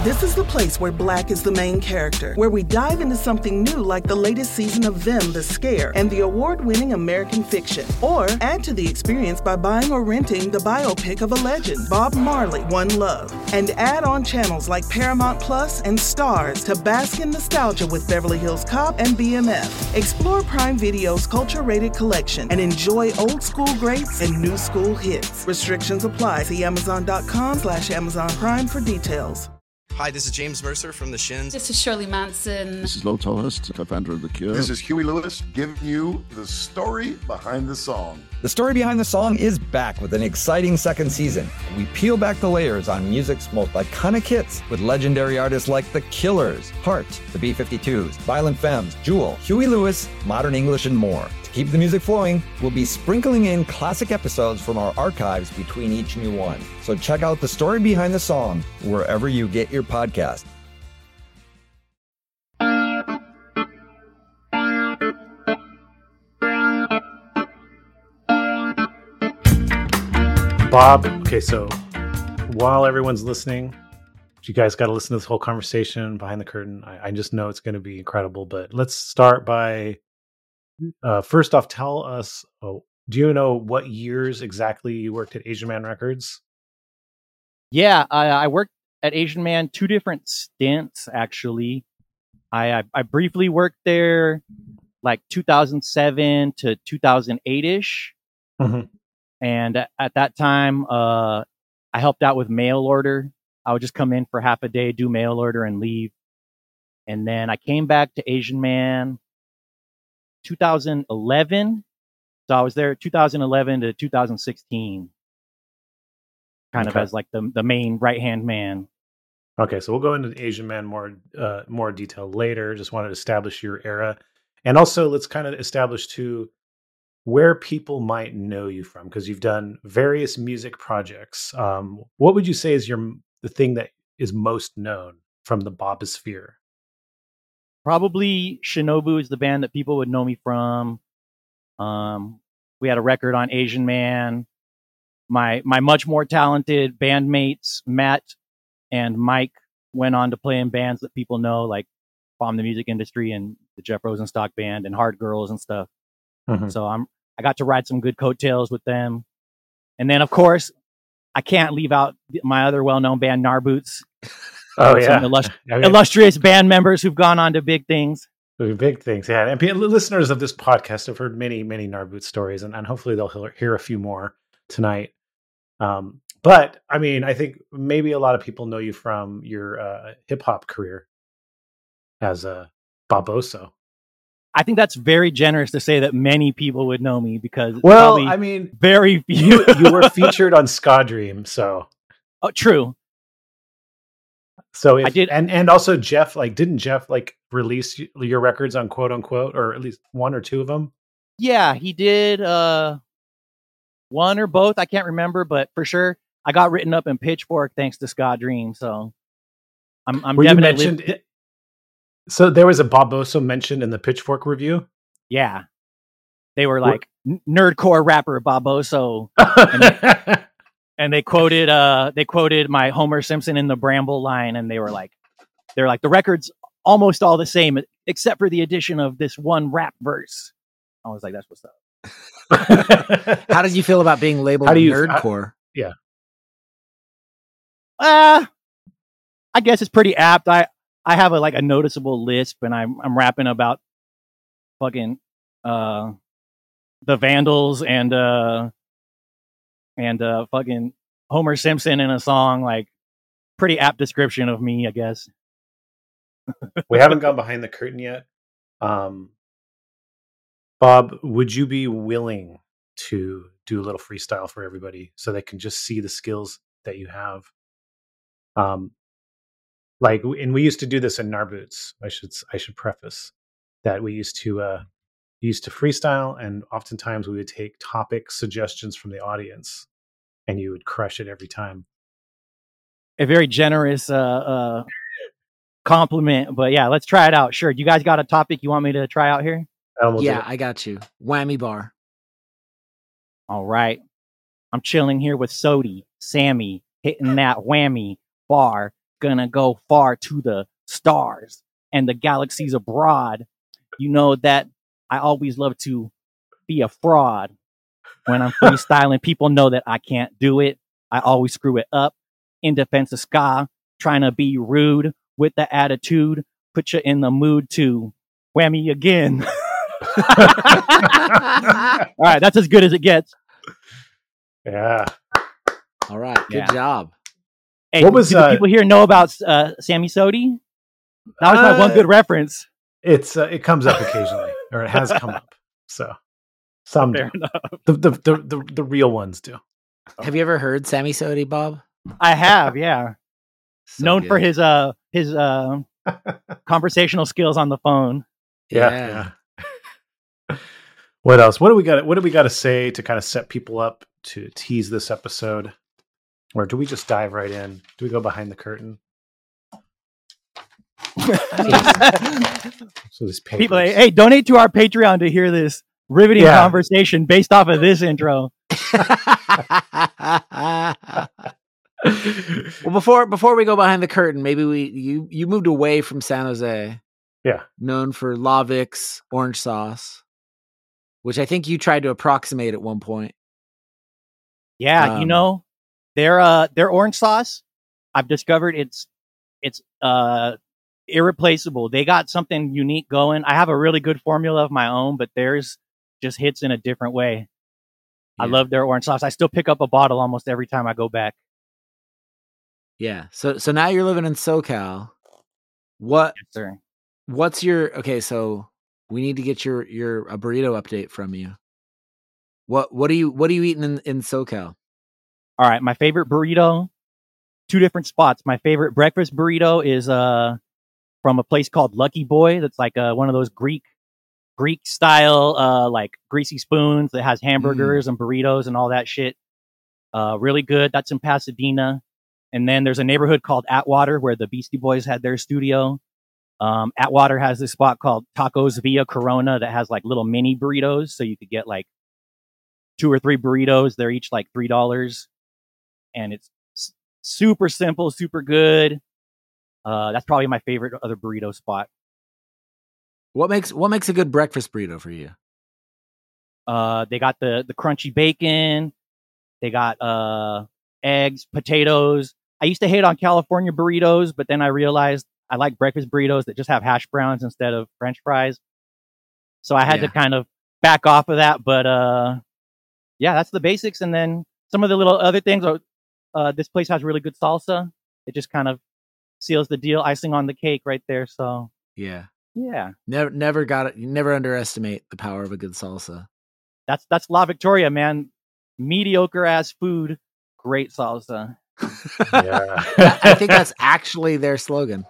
This is the place where Black is the main character, where we dive into something new like the latest season of Them, The Scare, and the award-winning American Fiction. Or add to the experience by buying or renting the biopic of a legend, Bob Marley, One Love. And add on channels like Paramount Plus and Stars to bask in nostalgia with Beverly Hills Cop and BMF. Explore Prime Video's culture-rated collection and enjoy old school greats and new school hits. Restrictions apply. See Amazon.com/Amazon Prime for details. Hi, this is James Mercer from The Shins. This is Shirley Manson. This is Lil Tolhurst, co-founder of The Cure. This is Huey Lewis giving you the story behind the song. The Story Behind the Song is back with an exciting second season. We peel back the layers on music's most iconic hits with legendary artists like The Killers, Heart, the B-52s, Violent Femmes, Jewel, Huey Lewis, Modern English, and more. To keep the music flowing, we'll be sprinkling in classic episodes from our archives between each new one. So check out The Story Behind the Song wherever you get your podcast. Bob, okay, so while everyone's listening, you guys got to listen to this whole conversation behind the curtain. I just know it's going to be incredible, but let's start by first off, tell us, do you know what years exactly you worked at Asian Man Records? Yeah, I worked at Asian Man 2 different stints, actually. I briefly worked there like 2007 to 2008-ish. Mm-hmm. And at that time, I helped out with mail order. I would just come in for half a day, do mail order, and leave. And then I came back to Asian Man 2011. So I was there 2011 to 2016, kind of as like the main right-hand man. Okay, so we'll go into Asian Man more detail later. Just wanted to establish your era. And also, let's kind of establish, too, where people might know you from, because you've done various music projects. What would you say is the thing that is most known from the Bobosphere? Probably Shinobu is the band that people would know me from. We had a record on Asian Man. My much more talented bandmates, Matt and Mike, went on to play in bands that people know, like Bomb the Music Industry and the Jeff Rosenstock Band and Hard Girls and stuff. Mm-hmm. So I got to ride some good coattails with them. And then, of course, I can't leave out my other well-known band, Narboots. Oh, yeah. Some illustrious band members who've gone on to big things. Big things, yeah. And listeners of this podcast have heard many, many Narboots stories, and hopefully they'll hear a few more tonight. But, I mean, I think maybe a lot of people know you from your hip-hop career as Boboso. I think that's very generous to say that many people would know me, because I mean, very few. you were featured on Ska Dream, so true. So I did, and also Jeff, didn't Jeff release your records on Quote Unquote, or at least one or two of them? Yeah, he did. One or both, I can't remember, but for sure, I got written up in Pitchfork thanks to Ska Dream. So I'm Were definitely. You mentioned So there was a Boboso mentioned in the Pitchfork review? Yeah. They were like, nerdcore rapper Boboso. And they quoted my Homer Simpson in the Bramble line, and they're like, the record's almost all the same, except for the addition of this one rap verse. I was like, that's what's up. How did you feel about being labeled nerdcore? Yeah. I guess it's pretty apt. I have a noticeable lisp, and I'm rapping about fucking the Vandals and fucking Homer Simpson in a song. Pretty apt description of me, I guess. We haven't gone behind the curtain yet. Bob, would you be willing to do a little freestyle for everybody so they can just see the skills that you have? And we used to do this in Narboots. I should preface that we used to freestyle, and oftentimes we would take topic suggestions from the audience, and you would crush it every time. A very generous compliment, but yeah, let's try it out. Sure. You guys got a topic you want me to try out here? Yeah, I got you. Whammy bar. All right. I'm chilling here with Sody, Sammy, hitting that whammy bar. gonna go far to the stars and the galaxies abroad. You know that I always love to be a fraud. When I'm freestyling, people know that I can't do it. I always screw it up in defense of ska, trying to be rude with the attitude, put you in the mood to whammy again. All right, that's as good as it gets. Yeah. All right, good job. Hey, what was do people here know about Sammy Sodi? That was my one good reference. It comes up occasionally, or it has come up. So some do. The real ones do. Have you ever heard Sammy Sodi, Bob? I have, yeah. So known good. For his conversational skills on the phone. Yeah. What else? What do we got to say to kind of set people up to tease this episode? Or do we just dive right in? Do we go behind the curtain? So this people, hey, donate to our Patreon to hear this riveting conversation based off of this intro. Well, before we go behind the curtain, maybe you moved away from San Jose. Yeah. Known for Lavix orange sauce, which I think you tried to approximate at one point. Yeah, their orange sauce, I've discovered it's irreplaceable. They got something unique going. I have a really good formula of my own, but theirs just hits in a different way. Yeah. I love their orange sauce. I still pick up a bottle almost every time I go back. Yeah. So now you're living in SoCal. What? Yes, sir. What's your so we need to get your a burrito update from you. What are you eating in SoCal? All right, my favorite burrito, 2 different spots. My favorite breakfast burrito is from a place called Lucky Boy. That's like one of those Greek style like greasy spoons that has hamburgers and burritos and all that shit. Really good. That's in Pasadena. And then there's a neighborhood called Atwater where the Beastie Boys had their studio. Atwater has this spot called Tacos Via Corona that has like little mini burritos. So you could get like 2 or 3 burritos. They're each like $3. And it's super simple, super good. That's probably my favorite other burrito spot. What makes a good breakfast burrito for you? They got the crunchy bacon. They got eggs, potatoes. I used to hate on California burritos, but then I realized I like breakfast burritos that just have hash browns instead of French fries. So I had to kind of back off of that. But that's the basics. And then some of the little other things. This place has really good salsa. It just kind of seals the deal, icing on the cake right there. So yeah. Never got it. You never underestimate the power of a good salsa. That's La Victoria, man. Mediocre ass food, great salsa. Yeah. I think that's actually their slogan.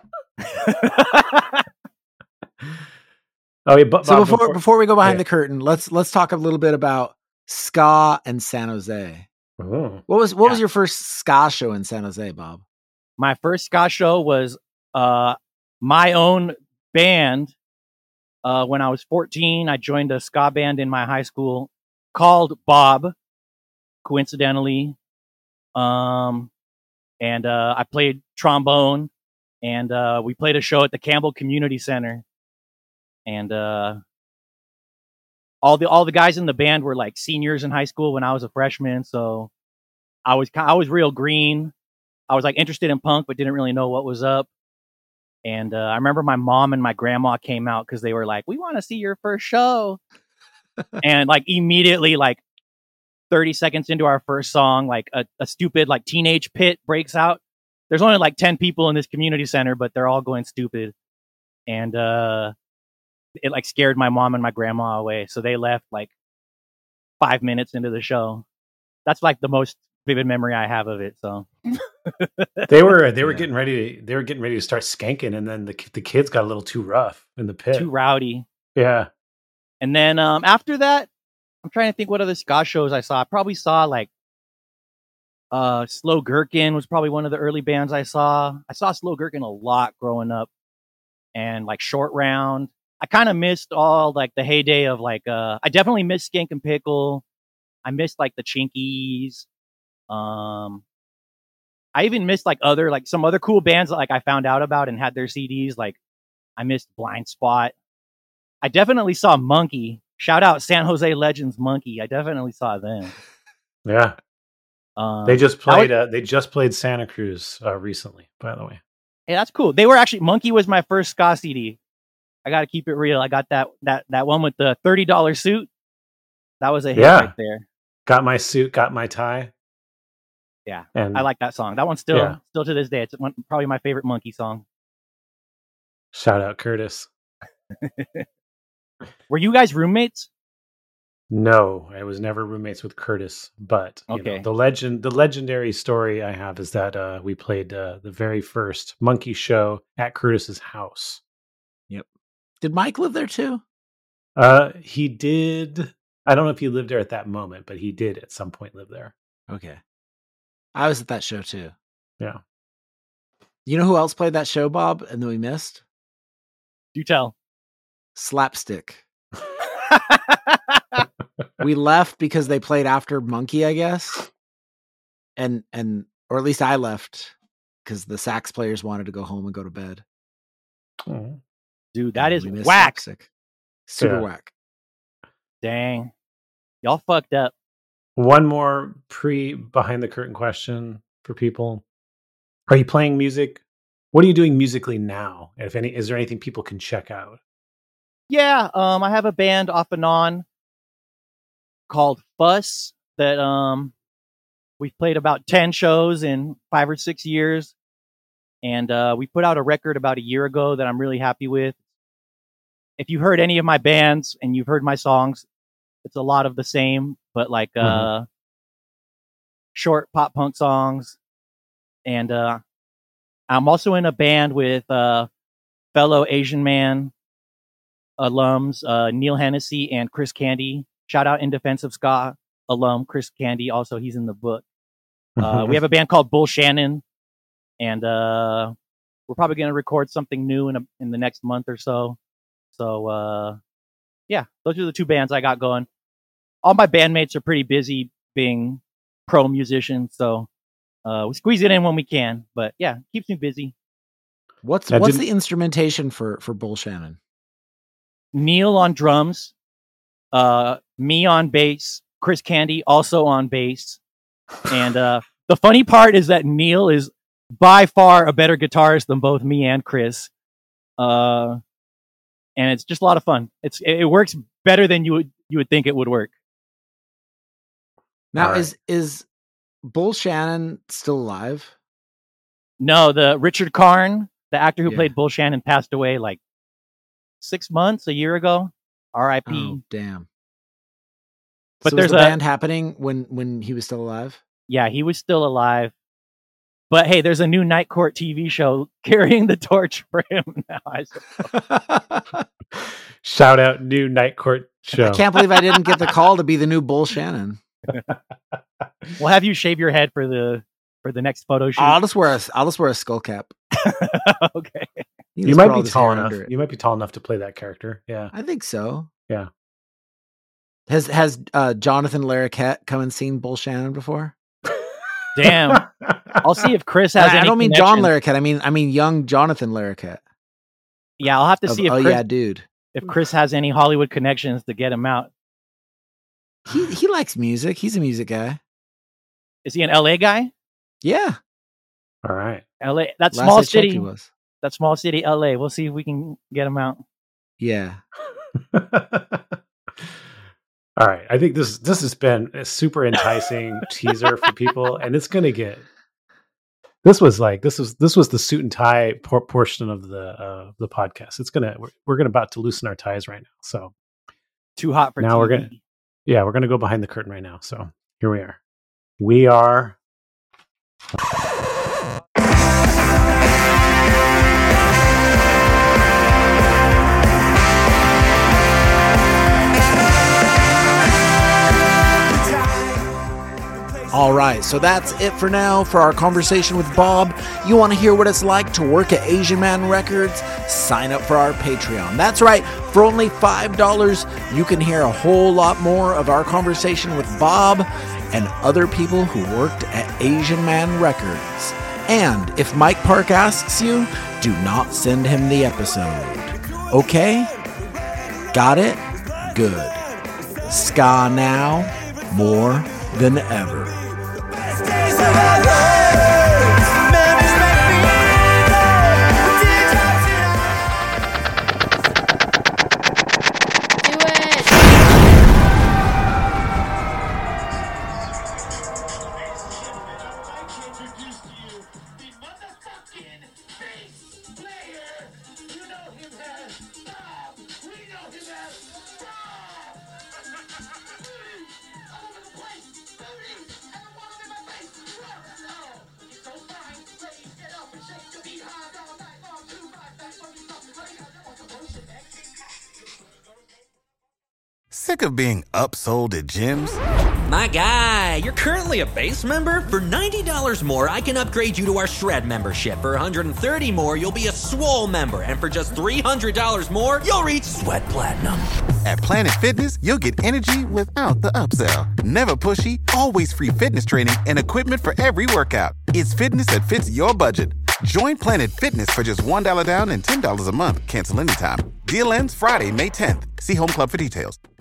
So before we go behind the curtain, let's talk a little bit about ska and San Jose. What was your first ska show in San Jose, Bob? My first ska show was my own band. When I was 14, I joined a ska band in my high school called Bob, coincidentally. And I played trombone, and we played a show at the Campbell Community Center. And all the guys in the band were like seniors in high school when I was a freshman, so I was real green. I was like interested in punk, but didn't really know what was up. And I remember my mom and my grandma came out because they were like, "We want to see your first show." And like immediately, like 30 seconds into our first song, like a stupid like teenage pit breaks out. There's only like 10 people in this community center, but they're all going stupid. And it like scared my mom and my grandma away. So they left like 5 minutes into the show. That's like the most vivid memory I have of it. So they were getting ready to start skanking, and then the kids got a little too rough in the pit. Too rowdy. Yeah. And then after that, I'm trying to think what other ska shows I saw. I probably saw like Slow Gherkin was probably one of the early bands I saw. I saw Slow Gherkin a lot growing up, and like Short Round. I kind of missed all like the heyday of like I definitely missed Skank and Pickle. I missed like the Chinkies. I even missed like some other cool bands that like I found out about and had their CDs. Like I missed Blind Spot. I definitely saw Monkey. Shout out San Jose Legends Monkey. I definitely saw them. Yeah. They just played Santa Cruz recently, by the way. Hey, that's cool. Monkey was my first ska CD. I got to keep it real. I got that one with the $30 suit. That was a hit right there. Got my suit, got my tie. Yeah, and I like that song. That one's still to this day. It's probably my favorite Monkey song. Shout out Curtis. Were you guys roommates? No, I was never roommates with Curtis. But the legendary story I have is that we played the very first Monkey show at Curtis's house. Yep. Did Mike live there too? He did. I don't know if he lived there at that moment, but he did at some point live there. Okay. I was at that show too. Yeah. You know who else played that show, Bob, and that we missed? Do tell. Slapstick. We left because they played after Monkey, I guess. And or at least I left because the sax players wanted to go home and go to bed. Oh. Dude, that is whack. Slapstick. Super whack. Dang. Y'all fucked up. One more behind the curtain question for people. Are you playing music? What are you doing musically now? If any, is there anything people can check out? Yeah, I have a band off and on called Fuss that we've played about 10 shows in 5 or 6 years. And we put out a record about a year ago that I'm really happy with. If you've heard any of my bands and you've heard my songs, it's a lot of the same, but like short pop punk songs. And I'm also in a band with fellow Asian Man alums, Neil Hennessy and Chris Candy. Shout out In Defense of Ska alum Chris Candy. Also, he's in the book. We have a band called Bull Shannon, and we're probably going to record something new in the next month or so. So, yeah, those are the two bands I got going. All my bandmates are pretty busy being pro musicians, so we squeeze it in when we can. But yeah, keeps me busy. What's the instrumentation for Bull Shannon? Neil on drums, me on bass, Chris Candy also on bass, and the funny part is that Neil is by far a better guitarist than both me and Chris. And it's just a lot of fun. It works better than you would think it would work. Now, is Bull Shannon still alive? No, the Richard Karn, the actor who played Bull Shannon, passed away like 6 months, a year ago. R.I.P. Oh, damn. But so there's was the band happening when he was still alive? Yeah, he was still alive. But hey, there's a new Night Court TV show carrying the torch for him now, I suppose. Shout out new Night Court show. I can't believe I didn't get the call to be the new Bull Shannon. We'll have you shave your head for the next photo shoot. I'll just wear a skull cap. Okay. You might be tall enough. You might be tall enough to play that character. Yeah. I think so. Yeah. Has Jonathan Larroquette come and seen Bull Shannon before? Damn. I'll see if Chris has any I don't mean connection. John Larroquette. I mean young Jonathan Larroquette. Yeah, I'll have to see if Chris, yeah, dude. If Chris has any Hollywood connections to get him out. He likes music. He's a music guy. Is he an LA guy? Yeah. All right. LA. That small city. That small city, LA. We'll see if we can get him out. Yeah. All right. I think this has been a super enticing teaser for people, and it's going to get. This was the suit and tie portion of the podcast. We're about to loosen our ties right now. So too hot for now. TV. We're gonna go behind the curtain right now. So here we are. We are. All right, so that's it for now for our conversation with Bob. You want to hear what it's like to work at Asian Man Records? Sign up for our Patreon. That's right, for only $5, you can hear a whole lot more of our conversation with Bob and other people who worked at Asian Man Records. And if Mike Park asks you, do not send him the episode. Okay? Got it? Good. Ska now, more than ever. Sick of being upsold at gyms? My guy, you're currently a base member? For $90 more, I can upgrade you to our Shred membership. For $130 more, you'll be a Swole member. And for just $300 more, you'll reach Sweat Platinum. At Planet Fitness, you'll get energy without the upsell. Never pushy, always free fitness training and equipment for every workout. It's fitness that fits your budget. Join Planet Fitness for just $1 down and $10 a month. Cancel anytime. Deal ends Friday, May 10th. See Home Club for details.